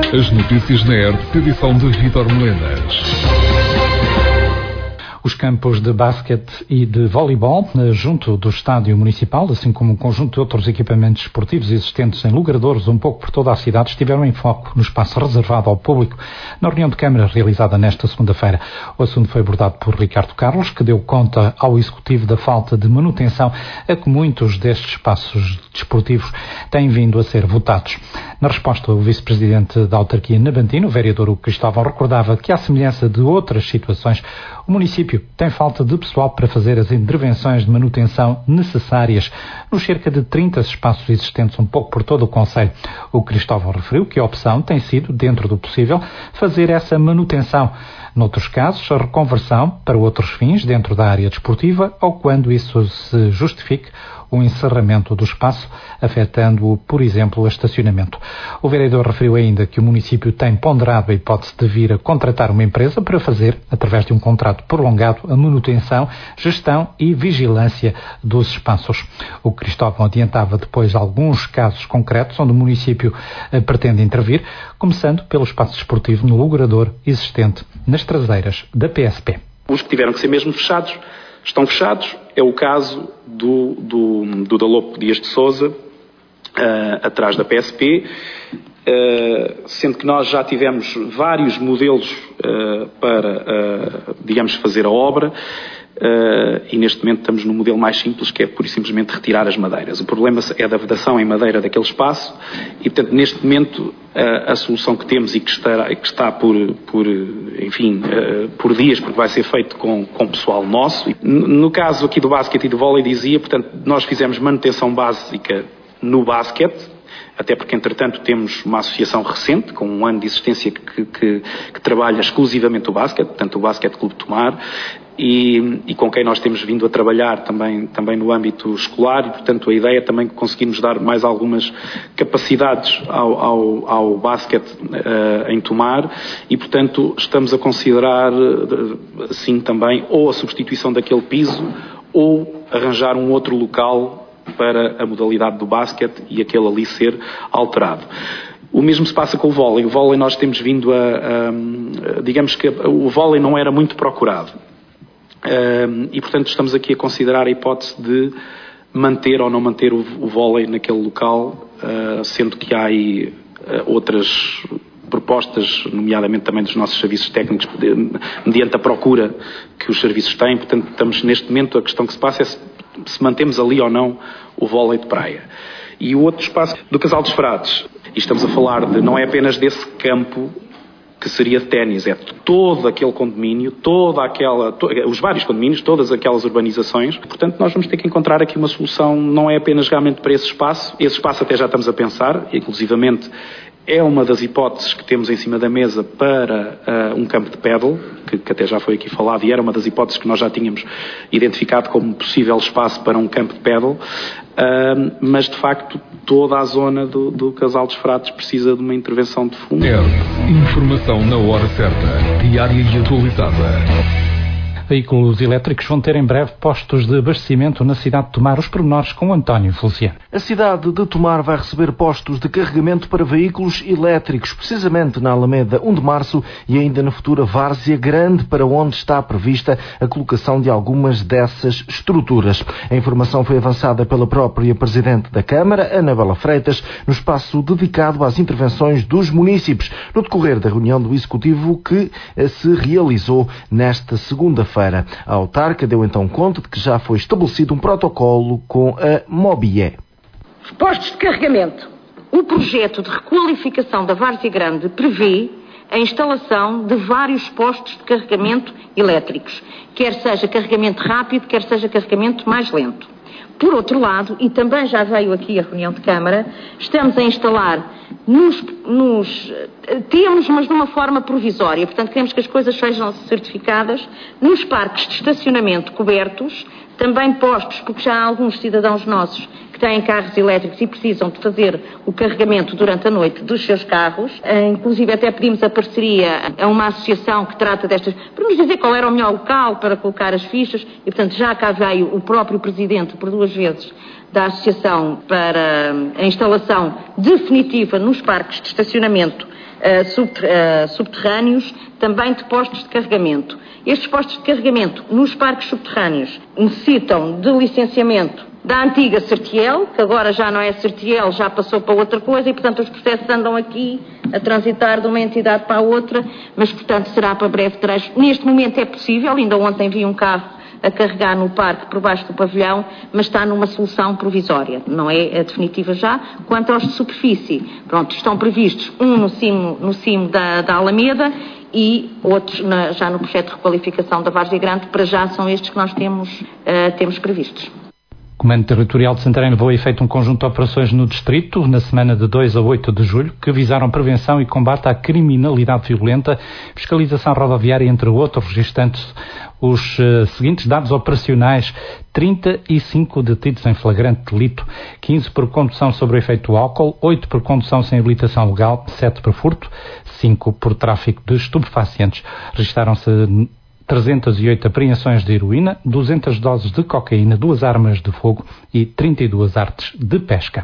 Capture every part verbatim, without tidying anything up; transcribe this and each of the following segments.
As notícias na R T P, edição de Vítor Melenas. Os campos de basquete e de voleibol junto do estádio municipal, assim como um conjunto de outros equipamentos esportivos existentes em logradouros um pouco por toda a cidade, estiveram em foco no espaço reservado ao público na reunião de Câmara realizada nesta segunda-feira. O assunto foi abordado por Ricardo Carlos, que deu conta ao Executivo da falta de manutenção a que muitos destes espaços desportivos têm vindo a ser votados. Na resposta, o Vice-Presidente da Autarquia Nabantina, o vereador Hugo Cristóvão, recordava que, à semelhança de outras situações, o município tem falta de pessoal para fazer as intervenções de manutenção necessárias nos cerca de trinta espaços existentes um pouco por todo o concelho. O Cristóvão referiu que a opção tem sido, dentro do possível, fazer essa manutenção. Noutros casos, a reconversão para outros fins dentro da área desportiva ou quando isso se justifique o encerramento do espaço, afetando, por exemplo, o estacionamento. O vereador referiu ainda que o município tem ponderado a hipótese de vir a contratar uma empresa para fazer, através de um contrato prolongado, a manutenção, gestão e vigilância dos espaços. O Cristóvão adiantava depois alguns casos concretos onde o município pretende intervir, começando pelo espaço desportivo no logrador existente nas traseiras da P S P. Os que tiveram que ser mesmo fechados estão fechados. É o caso do, do, do Dalopo Dias de Sousa, uh, atrás da P S P, uh, sendo que nós já tivemos vários modelos uh, para, uh, digamos, fazer a obra. Uh, e neste momento estamos no modelo mais simples, que é pura e simplesmente retirar as madeiras. O problema é da vedação em madeira daquele espaço e, portanto, neste momento uh, a solução que temos e que está, que está por, por, enfim, uh, por dias, porque vai ser feito com, com pessoal nosso. No, no caso aqui do basquete e do vôlei, dizia, portanto, nós fizemos manutenção básica no basquete, até porque, entretanto, temos uma associação recente, com um ano de existência, que, que, que trabalha exclusivamente o basquete, portanto, o Basquete Clube Tomar, e, e com quem nós temos vindo a trabalhar também, também no âmbito escolar, e, portanto, a ideia é também que conseguimos dar mais algumas capacidades ao, ao, ao basquete uh, em Tomar, e, portanto, estamos a considerar, assim, também, ou a substituição daquele piso, ou arranjar um outro local para a modalidade do basquete e aquele ali ser alterado. O mesmo se passa com o vôlei. O vôlei nós temos vindo a, a, a digamos que o vôlei não era muito procurado. Um, e, portanto, estamos aqui a considerar a hipótese de manter ou não manter o, o vôlei naquele local, uh, sendo que há aí uh, outras propostas, nomeadamente também dos nossos serviços técnicos, mediante a procura que os serviços têm. Portanto, estamos neste momento, a questão que se passa é se, se mantemos ali ou não o vôlei de praia. E o outro espaço do Casal dos Frades, e estamos a falar de, não é apenas desse campo que seria de ténis, é todo aquele condomínio, toda aquela, to, os vários condomínios, todas aquelas urbanizações. Portanto, nós vamos ter que encontrar aqui uma solução, não é apenas realmente para esse espaço. Esse espaço até já estamos a pensar, inclusivamente é uma das hipóteses que temos em cima da mesa para uh, um campo de pádel, que, que até já foi aqui falado, e era uma das hipóteses que nós já tínhamos identificado como possível espaço para um campo de pádel, uh, mas de facto toda a zona do, do Casal dos Frades precisa de uma intervenção de fundo. É, informação na hora certa, diária e atualizada. Veículos elétricos vão ter em breve postos de abastecimento na cidade de Tomar. Os pormenores com António Feliciano. A cidade de Tomar vai receber postos de carregamento para veículos elétricos, precisamente na Alameda um de Março e ainda na futura Várzea Grande, para onde está prevista a colocação de algumas dessas estruturas. A informação foi avançada pela própria Presidente da Câmara, Anabela Freitas, no espaço dedicado às intervenções dos munícipes, no decorrer da reunião do Executivo que se realizou nesta segunda-feira. A autarca deu então conta de que já foi estabelecido um protocolo com a Mobie. Postos de carregamento. O projeto de requalificação da Várzea Grande prevê a instalação de vários postos de carregamento elétricos, quer seja carregamento rápido, quer seja carregamento mais lento. Por outro lado, e também já veio aqui a reunião de Câmara, estamos a instalar nos, nos temos, mas de uma forma provisória, portanto queremos que as coisas sejam certificadas, nos parques de estacionamento cobertos, também postos, porque já há alguns cidadãos nossos que têm carros elétricos e precisam de fazer o carregamento durante a noite dos seus carros. Inclusive até pedimos a parceria a uma associação que trata destas, para nos dizer qual era o melhor local para colocar as fichas, e portanto já cá veio o próprio Presidente por duas vezes da Associação para a instalação definitiva nos parques de estacionamento subterrâneos, também de postos de carregamento. Estes postos de carregamento nos parques subterrâneos necessitam de licenciamento da antiga Certiel, que agora já não é Certiel, já passou para outra coisa e, portanto, os processos andam aqui a transitar de uma entidade para a outra, mas, portanto, será para breve trecho. Neste momento é possível, ainda ontem vi um carro a carregar no parque por baixo do pavilhão, mas está numa solução provisória, não é a definitiva já. Quanto aos de superfície, pronto, estão previstos um no cimo, no cimo da, da Alameda e outros na, já no projeto de requalificação da Várzea Grande. Para já são estes que nós temos, uh, temos previstos. O Comando Territorial de Santarém levou a efeito um conjunto de operações no distrito, na semana de dois a oito de julho, que visaram prevenção e combate à criminalidade violenta, fiscalização rodoviária, entre outros, registando os uh, seguintes dados operacionais: trinta e cinco detidos em flagrante delito, quinze por condução sobre o efeito do álcool, oito por condução sem habilitação legal, sete por furto, cinco por tráfico de estupefacientes. Registaram-se trezentas e oito apreensões de heroína, duzentas doses de cocaína, duas armas de fogo e trinta e duas artes de pesca.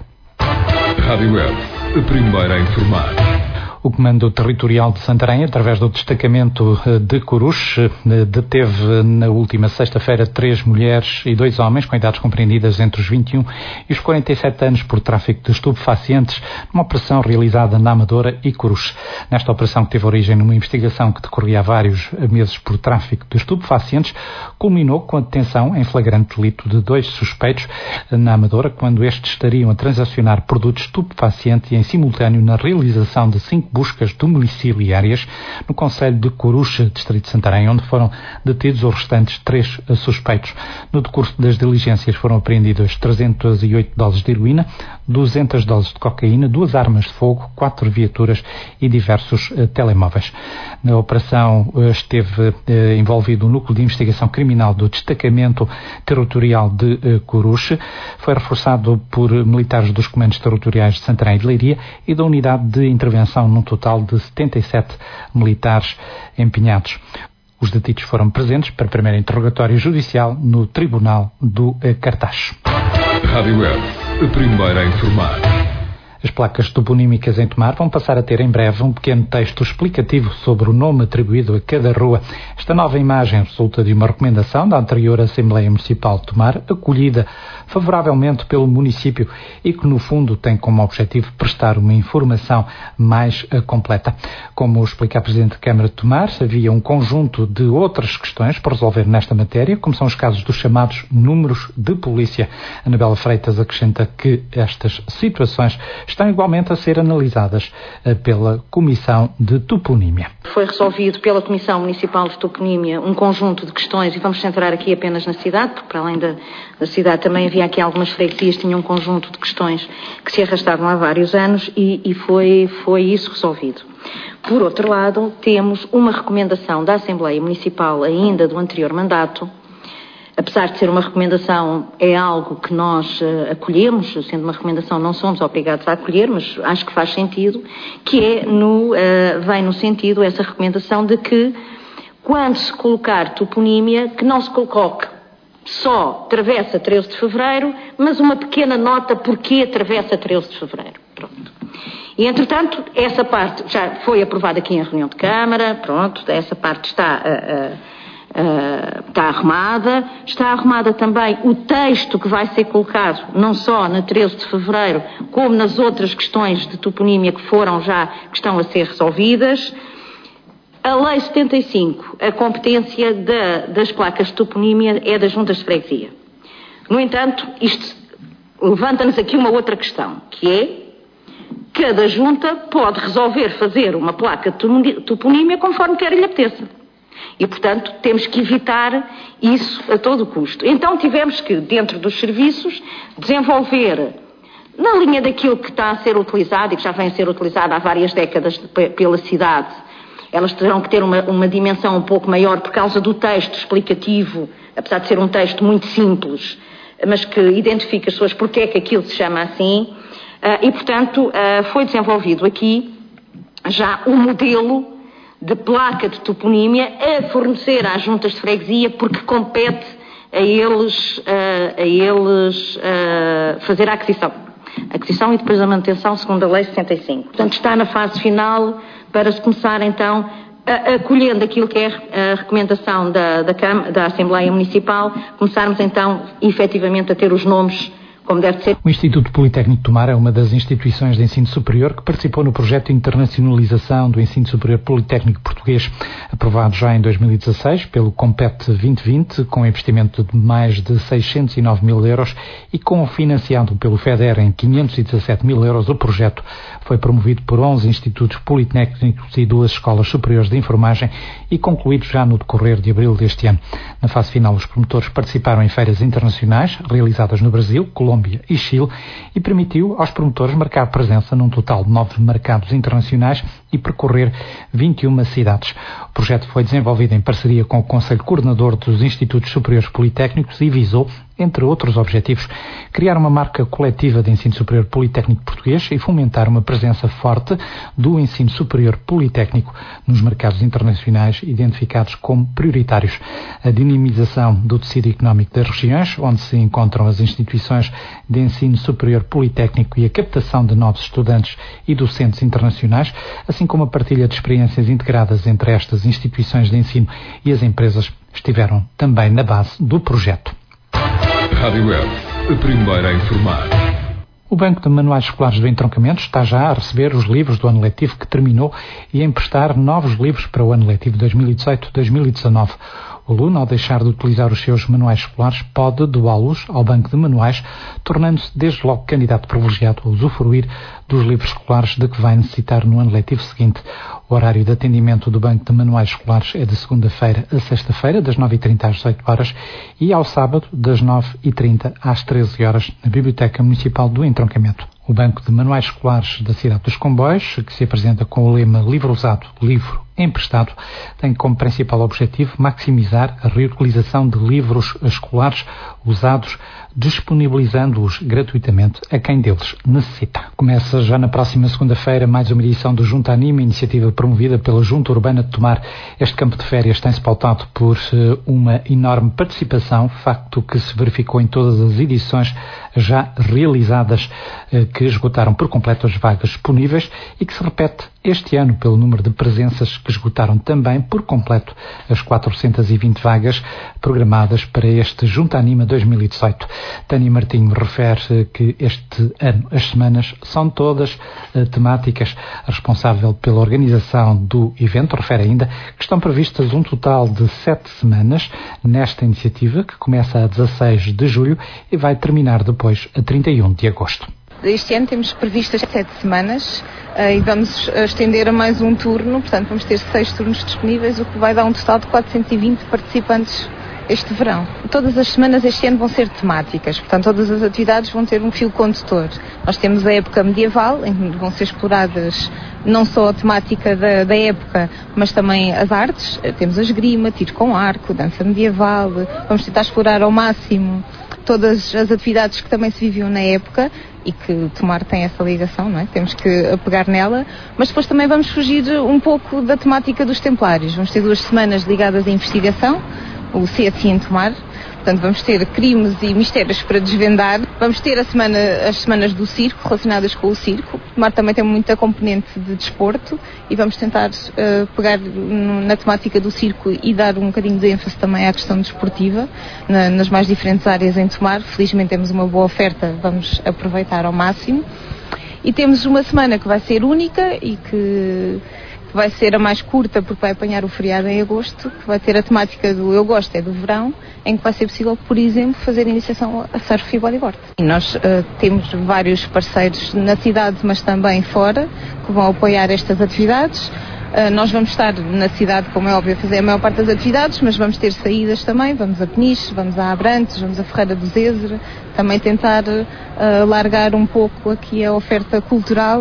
Rádio Web, a primeira a informar. O Comando Territorial de Santarém, através do destacamento de Corus, deteve na última sexta-feira três mulheres e dois homens com idades compreendidas entre os vinte e um e os quarenta e sete anos por tráfico de estupefacientes, numa operação realizada na Amadora e Corus. Nesta operação, que teve origem numa investigação que decorria há vários meses por tráfico de estupefacientes, culminou com a detenção em flagrante delito de dois suspeitos na Amadora, quando estes estariam a transacionar produtos estupefacientes e em simultâneo na realização de cinco buscas domiciliárias no concelho de Corus, distrito de Santarém, onde foram detidos os restantes três suspeitos. No decurso das diligências foram apreendidas trezentas e oito doses de heroína, duzentas doses de cocaína, duas armas de fogo, quatro viaturas e diversos uh, telemóveis. Na operação uh, esteve uh, envolvido o Núcleo de Investigação Criminal do Destacamento Territorial de uh, Corus. Foi reforçado por militares dos Comandos Territoriais de Santarém e de Leiria e da Unidade de Intervenção, num total de setenta e sete militares empenhados. Os detidos foram presentes para o primeiro interrogatório judicial no Tribunal do Cartaz. Rádio Web, a primeira a informar. As placas toponímicas em Tomar vão passar a ter em breve um pequeno texto explicativo sobre o nome atribuído a cada rua. Esta nova imagem resulta de uma recomendação da anterior Assembleia Municipal de Tomar, acolhida favoravelmente pelo município e que, no fundo, tem como objetivo prestar uma informação mais uh, completa. Como explica a Presidente da Câmara de Tomar, havia um conjunto de outras questões por resolver nesta matéria, como são os casos dos chamados números de polícia. Anabela Freitas acrescenta que estas situações estão igualmente a ser analisadas uh, pela Comissão de Toponímia. Foi resolvido pela Comissão Municipal de Toponímia um conjunto de questões, e vamos centrar aqui apenas na cidade, porque para além da, da cidade também havia aqui algumas freguesias que tinham um conjunto de questões que se arrastavam há vários anos e, e foi, foi isso resolvido. Por outro lado, temos uma recomendação da Assembleia Municipal ainda do anterior mandato. Apesar de ser uma recomendação, é algo que nós uh, acolhemos, sendo uma recomendação não somos obrigados a acolher, mas acho que faz sentido, que é no, uh, vem no sentido, essa recomendação de que quando se colocar toponímia, que não se coloque só Travessa treze de Fevereiro, mas uma pequena nota porque Travessa treze de Fevereiro. Pronto. E, entretanto, essa parte já foi aprovada aqui em reunião de Câmara, pronto, essa parte está... Uh, uh, Uh, está arrumada, está arrumada também o texto que vai ser colocado não só na treze de Fevereiro como nas outras questões de toponímia que foram já, que estão a ser resolvidas. A Lei setenta e cinco, a competência da, das placas de toponímia é das juntas de freguesia. No entanto, isto levanta-nos aqui uma outra questão, que é cada junta pode resolver fazer uma placa de toponímia conforme quer lhe apeteça. E, portanto, temos que evitar isso a todo custo. Então tivemos que, dentro dos serviços, desenvolver, na linha daquilo que está a ser utilizado e que já vem a ser utilizado há várias décadas pela cidade, elas terão que ter uma, uma dimensão um pouco maior por causa do texto explicativo, apesar de ser um texto muito simples, mas que identifica as pessoas porque é que aquilo se chama assim, e, portanto, foi desenvolvido aqui já um modelo de placa de toponímia a fornecer às juntas de freguesia, porque compete a eles, uh, a eles uh, fazer a aquisição. aquisição e depois a manutenção segundo a Lei sessenta e cinco. Portanto, está na fase final para se começar então, acolhendo aquilo que é a recomendação da, da, Câmara, da Assembleia Municipal, começarmos então efetivamente a ter os nomes como deve ser. O Instituto Politécnico de Tomar é uma das instituições de ensino superior que participou no projeto de internacionalização do ensino superior politécnico português, aprovado já em dois mil e dezasseis pelo Compete vinte vinte, com investimento de mais de seiscentos e nove mil euros e com financiado pelo FEDER em quinhentos e dezassete mil euros. O projeto foi promovido por onze institutos politécnicos e duas escolas superiores de enfermagem e concluído já no decorrer de abril deste ano. Na fase final, os promotores participaram em feiras internacionais realizadas no Brasil, Colômbia e Chile e permitiu aos promotores marcar presença num total de nove mercados internacionais e percorrer vinte e uma cidades. O projeto foi desenvolvido em parceria com o Conselho Coordenador dos Institutos Superiores Politécnicos e visou, entre outros objetivos, criar uma marca coletiva de ensino superior politécnico português e fomentar uma presença forte do ensino superior politécnico nos mercados internacionais identificados como prioritários. A dinamização do tecido económico das regiões, onde se encontram as instituições de ensino superior politécnico e a captação de novos estudantes e docentes internacionais, assim como a partilha de experiências integradas entre estas instituições de ensino e as empresas, estiveram também na base do projeto. Rádio Web, a primeira a informar. O Banco de Manuais Escolares do Entroncamento está já a receber os livros do ano letivo que terminou e a emprestar novos livros para o ano letivo dois mil e dezoito dois mil e dezanove. O aluno, ao deixar de utilizar os seus manuais escolares, pode doá-los ao Banco de Manuais, tornando-se desde logo candidato privilegiado a usufruir dos livros escolares de que vai necessitar no ano letivo seguinte. O horário de atendimento do Banco de Manuais Escolares é de segunda-feira a sexta-feira, das nove e trinta às dezoito horas, e ao sábado, das nove e trinta às treze horas, na Biblioteca Municipal do Entroncamento. O Banco de Manuais Escolares da cidade dos Comboios, que se apresenta com o lema Livro Usado, Livro Emprestado, tem como principal objetivo maximizar a reutilização de livros escolares usados, disponibilizando-os gratuitamente a quem deles necessita. Começa já na próxima segunda-feira mais uma edição do Junta Anima, iniciativa promovida pela Junta Urbana de Tomar. Este campo de férias tem-se pautado por uh, uma enorme participação, facto que se verificou em todas as edições já realizadas, uh, que esgotaram por completo as vagas disponíveis e que se repete este ano pelo número de presenças que esgotaram também por completo as quatrocentas e vinte vagas programadas para este Junta Anima dois mil e dezoito. Tânia Martinho refere que este ano as semanas são todas uh, temáticas. A responsável pela organização do evento refere ainda que estão previstas um total de sete semanas nesta iniciativa, que começa a dezasseis de julho e vai terminar depois a trinta e um de agosto. Este ano temos previstas sete semanas uh, e vamos estender a mais um turno, portanto vamos ter seis turnos disponíveis, o que vai dar um total de quatrocentos e vinte participantes este verão. Todas as semanas este ano vão ser temáticas, portanto todas as atividades vão ter um fio condutor. Nós temos a época medieval, em que vão ser exploradas não só a temática da, da época, mas também as artes. Temos a esgrima, tiro com arco, dança medieval. Vamos tentar explorar ao máximo todas as atividades que também se viviam na época e que Tomar tem essa ligação, não é? Temos que apegar nela, mas depois também vamos fugir um pouco da temática dos templários. Vamos ter duas semanas ligadas à investigação, o C S I em Tomar. Portanto, vamos ter crimes e mistérios para desvendar. Vamos ter a semana, as semanas do circo, relacionadas com o circo. Tomar também tem muita componente de desporto e vamos tentar uh, pegar no, na temática do circo e dar um bocadinho de ênfase também à questão desportiva, na, nas mais diferentes áreas em Tomar. Felizmente temos uma boa oferta, vamos aproveitar ao máximo. E temos uma semana que vai ser única e que... vai ser a mais curta porque vai apanhar o feriado em agosto, que vai ter a temática do Eu Gosto é do Verão, em que vai ser possível, por exemplo, fazer iniciação a surf e bodyboard. E nós uh, temos vários parceiros na cidade, mas também fora, que vão apoiar estas atividades. Uh, nós vamos estar na cidade, como é óbvio, a fazer a maior parte das atividades, mas vamos ter saídas também, vamos a Peniche, vamos a Abrantes, vamos a Ferreira do Zezer, também tentar uh, largar um pouco aqui a oferta cultural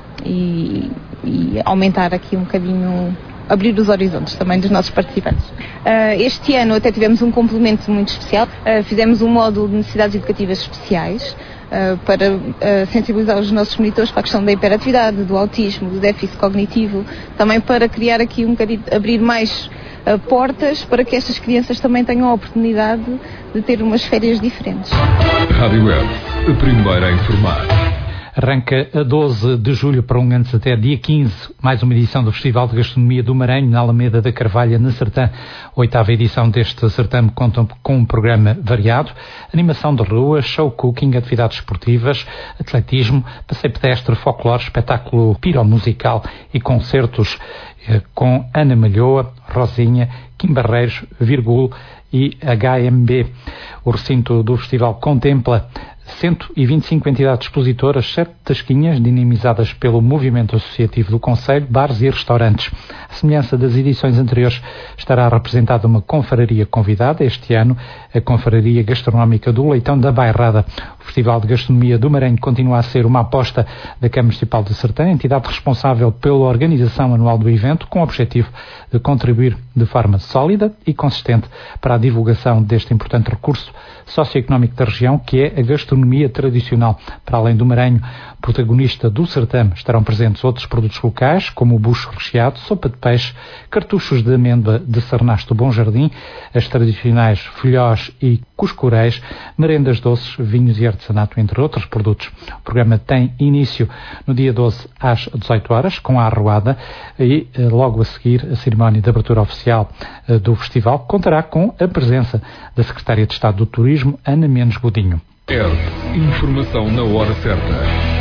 e... e aumentar aqui um bocadinho, abrir os horizontes também dos nossos participantes. Uh, este ano até tivemos um complemento muito especial, uh, fizemos um módulo de necessidades educativas especiais uh, para uh, sensibilizar os nossos monitores para a questão da hiperatividade, do autismo, do déficit cognitivo, também para criar aqui um bocadinho, abrir mais uh, portas para que estas crianças também tenham a oportunidade de ter umas férias diferentes. Rádio Web, a primeira a informar. Arranca a doze de julho, prolongando-se até dia quinze, mais uma edição do Festival de Gastronomia do Maranhão, na Alameda da Carvalha, na Sertã. A oitava edição deste certame conta com um programa variado: animação de rua, show cooking, atividades esportivas, atletismo, passeio pedestre, folclore, espetáculo piromusical e concertos eh, com Ana Malhoa, Rosinha, Kim Barreiros, Virgul e H M B. O recinto do festival contempla cento e vinte e cinco entidades expositoras, sete tasquinhas dinamizadas pelo movimento associativo do Conselho, bares e restaurantes. À semelhança das edições anteriores, estará representada uma confraria convidada, este ano a Confraria Gastronómica do Leitão da Bairrada. O Festival de Gastronomia do Maranhão continua a ser uma aposta da Câmara Municipal de Sertã, entidade responsável pela organização anual do evento, com o objetivo de contribuir de forma sólida e consistente para a divulgação deste importante recurso socioeconómico da região, que é a gastronomia tradicional. Para além do Maranhão, protagonista do certame, estarão presentes outros produtos locais, como o bucho recheado, sopa de peixe, cartuchos de amêndoa de Sarnasto Bom Jardim, as tradicionais filhós e cuscuréis, merendas doces, vinhos e artesanato, entre outros produtos. O programa tem início no dia doze às dezoito horas, com a arruada, e logo a seguir a cerimónia de abertura oficial do festival, que contará com a presença da Secretária de Estado do Turismo, Ana Menos Godinho. Informação na hora certa.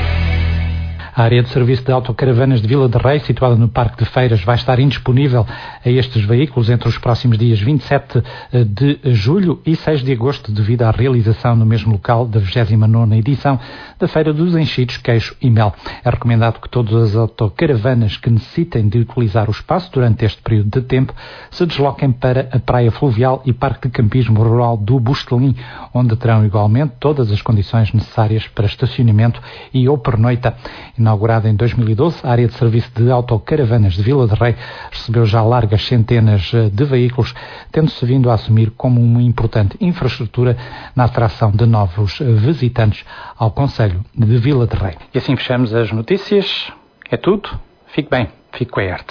A área de serviço de autocaravanas de Vila de Rei, situada no Parque de Feiras, vai estar indisponível a estes veículos entre os próximos dias vinte e sete de julho e seis de agosto, devido à realização no mesmo local da vigésima nona edição da Feira dos Enchidos, Queijo e Mel. É recomendado que todas as autocaravanas que necessitem de utilizar o espaço durante este período de tempo se desloquem para a Praia Fluvial e Parque de Campismo Rural do Bustelim, onde terão igualmente todas as condições necessárias para estacionamento e ou pernoita. Inaugurada em dois mil e doze, a área de serviço de autocaravanas de Vila de Rei recebeu já largas centenas de veículos, tendo-se vindo a assumir como uma importante infraestrutura na atração de novos visitantes ao concelho de Vila de Rei. E assim fechamos as notícias. É tudo. Fique bem. Fique com a arte.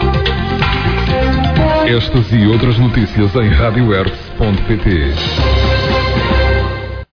Estas e outras notícias em rádio hertz ponto pt.